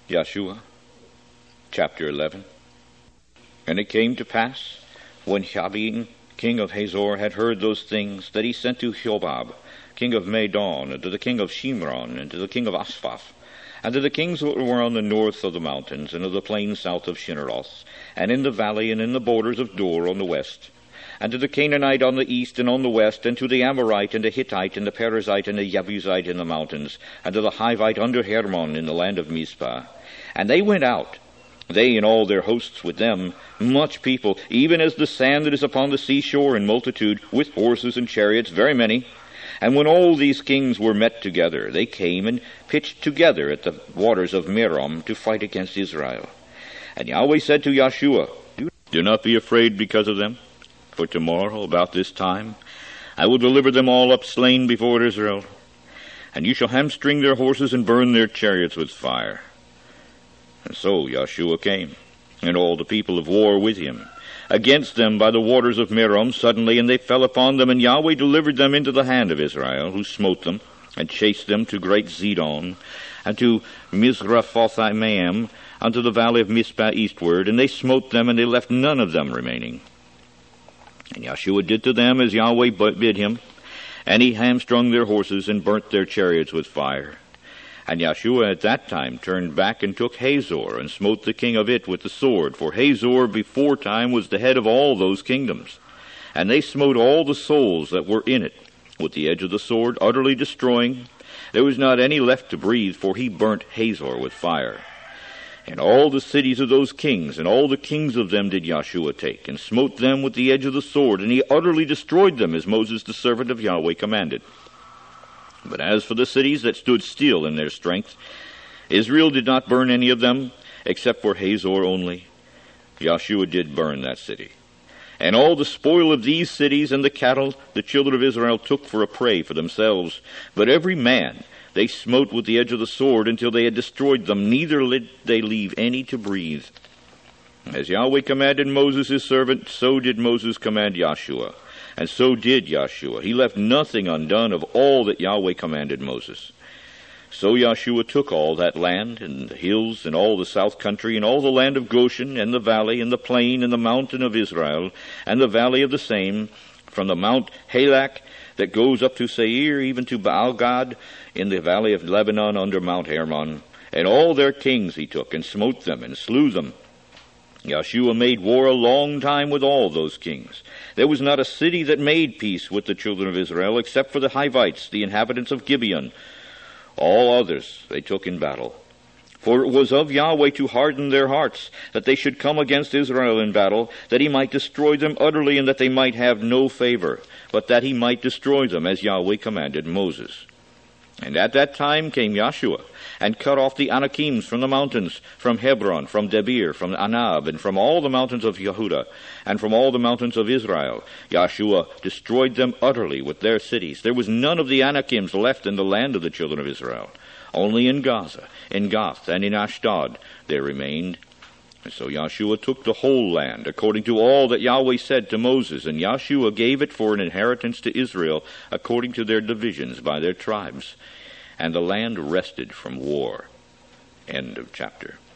Joshua, chapter 11. And it came to pass, when Jabin, king of Hazor, had heard those things, that he sent to Shobab, king of Madon, and to the king of Shimron, and to the king of Asphaph, and to the kings that were on the north of the mountains, and of the plain south of Shinneroth, and in the valley, and in the borders of Dor on the west, and to the Canaanite on the east and on the west, and to the Amorite, and the Hittite, and the Perizzite, and the Jebusite in the mountains, and to the Hivite under Hermon in the land of Mizpah. And they went out, they and all their hosts with them, much people, even as the sand that is upon the seashore in multitude, with horses and chariots, very many. And when all these kings were met together, they came and pitched together at the waters of Merom to fight against Israel. And Yahweh said to Joshua, Do not be afraid because of them, for tomorrow about this time I will deliver them all up slain before Israel, and you shall hamstring their horses and burn their chariots with fire. And so Joshua came, and all the people of war with him, against them by the waters of Merom suddenly, and they fell upon them, and Yahweh delivered them into the hand of Israel, who smote them, and chased them to great Zidon, and to Mizraphothmaim, unto the valley of Mizpah eastward, and they smote them, and they left none of them remaining. And Joshua did to them as Yahweh bid him, and he hamstrung their horses, and burnt their chariots with fire. And Joshua at that time turned back and took Hazor, and smote the king of it with the sword, for Hazor before time was the head of all those kingdoms. And they smote all the souls that were in it with the edge of the sword, utterly destroying. There was not any left to breathe, for he burnt Hazor with fire. And all the cities of those kings, and all the kings of them did Joshua take, and smote them with the edge of the sword, and he utterly destroyed them, as Moses the servant of Yahweh commanded. But as for the cities that stood still in their strength, Israel did not burn any of them, except for Hazor only. Joshua did burn that city. And all the spoil of these cities and the cattle the children of Israel took for a prey for themselves. But every man they smote with the edge of the sword until they had destroyed them, neither did they leave any to breathe. As Yahweh commanded Moses his servant, so did Moses command Joshua. And so did Joshua. He left nothing undone of all that Yahweh commanded Moses. So Joshua took all that land, and the hills, and all the south country, and all the land of Goshen, and the valley, and the plain, and the mountain of Israel, and the valley of the same, from the Mount Halak that goes up to Seir, even to Baal-gad, in the valley of Lebanon under Mount Hermon. And all their kings he took, and smote them, and slew them. Joshua made war a long time with all those kings. There was not a city that made peace with the children of Israel, except for the Hivites, the inhabitants of Gibeon. All others they took in battle. For it was of Yahweh to harden their hearts, that they should come against Israel in battle, that he might destroy them utterly, and that they might have no favor, but that he might destroy them, as Yahweh commanded Moses. And at that time came Joshua, and cut off the Anakims from the mountains, from Hebron, from Debir, from Anab, and from all the mountains of Yehudah, and from all the mountains of Israel. Joshua destroyed them utterly with their cities. There was none of the Anakims left in the land of the children of Israel. Only in Gaza, in Gath, and in Ashdod there remained. And so Joshua took the whole land, according to all that Yahweh said to Moses, and Joshua gave it for an inheritance to Israel, according to their divisions by their tribes. And the land rested from war. End of chapter.